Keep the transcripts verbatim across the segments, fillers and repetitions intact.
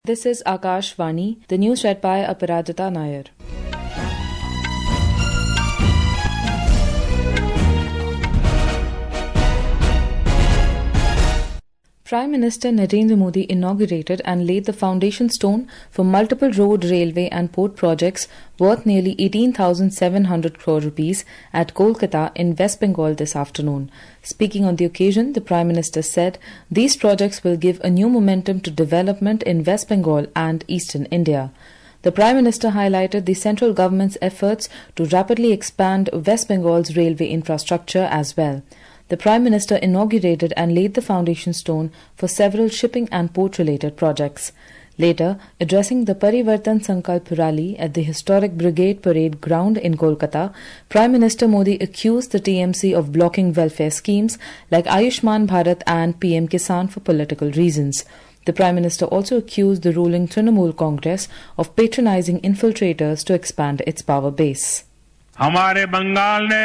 This is Akashvani, the news read by Aparajita Nair. Prime Minister Narendra Modi inaugurated and laid the foundation stone for multiple road, railway and port projects worth nearly eighteen thousand seven hundred crore rupees at Kolkata in West Bengal this afternoon. Speaking on the occasion, the Prime Minister said these projects will give a new momentum to development in West Bengal and eastern India. The Prime Minister highlighted the central government's efforts to rapidly expand West Bengal's railway infrastructure as well. The Prime Minister inaugurated and laid the foundation stone for several shipping and port-related projects. Later, addressing the Parivartan Sankalp rally at the historic Brigade Parade Ground in Kolkata, Prime Minister Modi accused the T M C of blocking welfare schemes like Ayushman Bharat and P M Kisan for political reasons. The Prime Minister also accused the ruling Trinamool Congress of patronizing infiltrators to expand its power base. हमारे बंगाल ने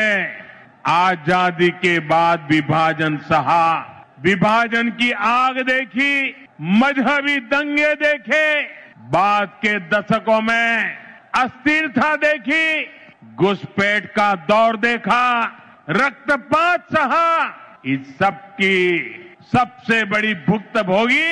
आजादी के बाद विभाजन सहा, विभाजन की आग देखी, मजहबी दंगे देखे, बाद के दशकों में अस्थिरता देखी, घुसपैठ का दौर देखा, रक्तपात सहा। इस सब की सबसे बड़ी भुक्तभोगी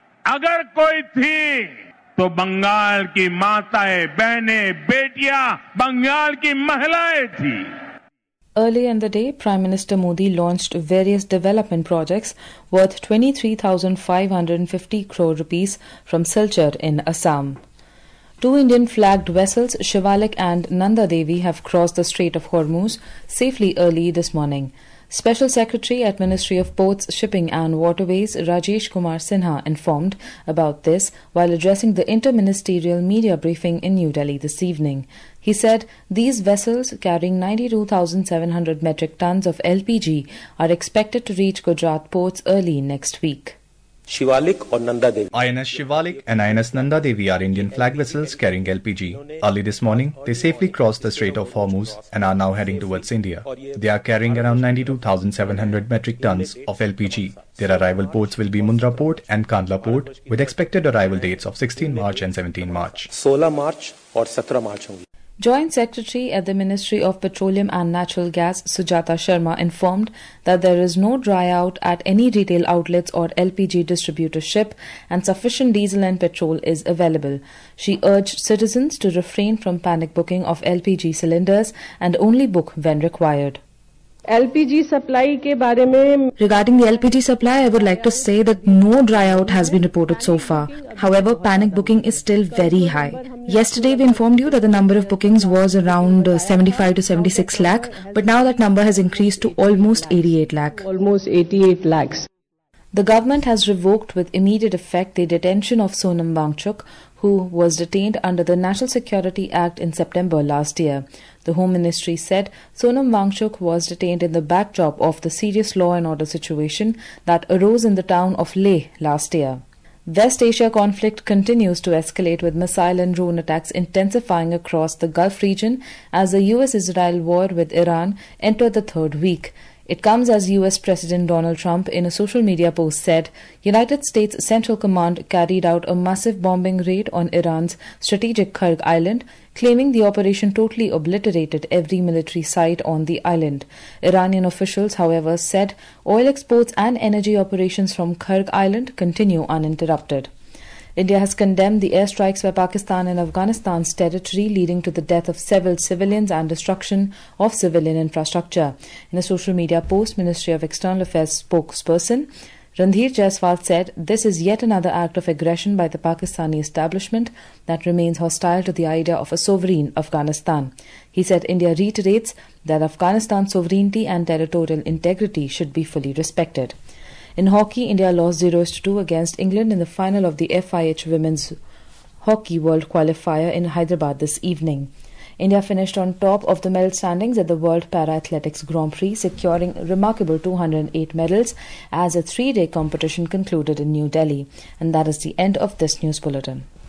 अगर कोई थी तो बंगाल की माताएं, बहनें, बेटियां, बंगाल की महिलाएं थी। Earlier in the day, Prime Minister Modi launched various development projects worth twenty-three thousand five hundred fifty crore rupees from Silchar in Assam. Two Indian-flagged vessels, Shivalik and Nanda Devi, have crossed the Strait of Hormuz safely early this morning. Special Secretary at Ministry of Ports, Shipping and Waterways Rajesh Kumar Sinha informed about this while addressing the interministerial media briefing in New Delhi this evening. He said these vessels carrying ninety-two thousand seven hundred metric tons of L P G are expected to reach Gujarat ports early next week. Shivalik or Nanda Devi. I N S Shivalik and I N S Nanda Devi are Indian flag vessels carrying L P G. Early this morning, they safely crossed the Strait of Hormuz and are now heading towards India. They are carrying around ninety-two thousand seven hundred metric tons of L P G. Their arrival ports will be Mundra Port and Kandla Port, with expected arrival dates of sixteenth March and seventeenth March. सोलह मार्च और सत्रह मार्च होंगी. Joint Secretary at the Ministry of Petroleum and Natural Gas Sujata Sharma informed that there is no dry out at any retail outlets or L P G distributorship and sufficient diesel and petrol is available. She urged citizens to refrain from panic booking of L P G cylinders and only book when required. L P G supply के बारे में Regarding the L P G supply, I would like to say that no dry out has been reported so far. However, panic booking is still very high. Yesterday, we informed you that the number of bookings was around uh, seventy-five to seventy-six lakh, but now that number has increased to almost eighty-eight lakh. Almost eighty-eight lakhs. The government has revoked with immediate effect the detention of Sonam Wangchuk, who was detained under the National Security Act in September last year. The Home Ministry said Sonam Wangchuk was detained in the backdrop of the serious law and order situation that arose in the town of Leh last year. West Asia conflict continues to escalate, with missile and drone attacks intensifying across the Gulf region as the U S-Israel war with Iran entered the third week. It comes as U S President Donald Trump, in a social media post, said United States Central Command carried out a massive bombing raid on Iran's strategic Kharg Island, claiming the operation totally obliterated every military site on the island. Iranian officials, however, said oil exports and energy operations from Kharg Island continue uninterrupted. India has condemned the airstrikes by Pakistan in Afghanistan's territory, leading to the death of several civilians and destruction of civilian infrastructure. In a social media post, Ministry of External Affairs spokesperson Randhir Jaiswal said this is yet another act of aggression by the Pakistani establishment that remains hostile to the idea of a sovereign Afghanistan. He said India reiterates that Afghanistan's sovereignty and territorial integrity should be fully respected. In hockey, India lost zero to two against England in the final of the F I H Women's Hockey World Qualifier in Hyderabad this evening. India finished on top of the medal standings at the World Para-Athletics Grand Prix, securing a remarkable two hundred eight medals as a three-day competition concluded in New Delhi. And that is the end of this news bulletin.